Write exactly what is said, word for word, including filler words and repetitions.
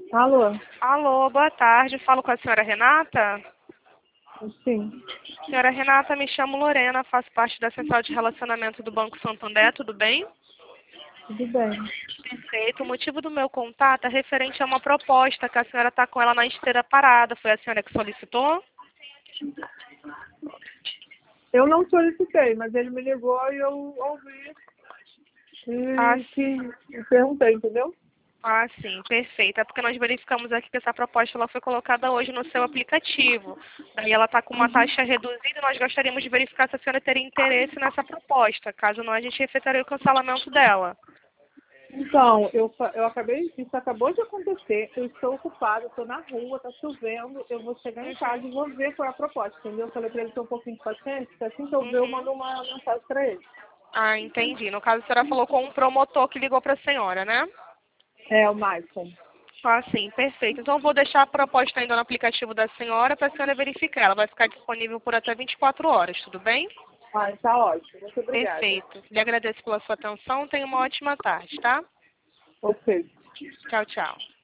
Alô? Alô, boa tarde. Falo com a senhora Renata? Sim. Senhora Renata, me chamo Lorena, faço parte da Central de Relacionamento do Banco Santander, tudo bem? Tudo bem. Perfeito. O motivo do meu contato é referente a uma proposta que a senhora está com ela na esteira parada. Foi a senhora que solicitou? Eu não solicitei, mas ele me ligou e eu ouvi Ah, e que e perguntei, entendeu? ah, sim, perfeito. É porque nós verificamos aqui que essa proposta ela foi colocada hoje no seu aplicativo. Daí ela está com uma taxa reduzida e nós gostaríamos de verificar se a senhora teria interesse nessa proposta. Caso não, a gente efetuaria o cancelamento dela. Então, eu, fa- eu acabei, isso acabou de acontecer, eu estou ocupada, estou na rua, está chovendo, eu vou chegar em casa e vou ver qual é a proposta, entendeu? Eu falei para ele ter um pouquinho de paciência, que assim que eu ver, eu Uhum. mando uma mensagem para ele. Ah, entendi. No caso, a senhora falou com um promotor que ligou para a senhora, né? É, o Maicon. Ah, sim, perfeito. Então, eu vou deixar a proposta ainda no aplicativo da senhora para a senhora verificar. Ela vai ficar disponível por até vinte e quatro horas, tudo bem? Ah, tá ótimo. Muito obrigada. Perfeito. Lhe agradeço pela sua atenção. Tenha uma ótima tarde, tá? Ok. Tchau, tchau.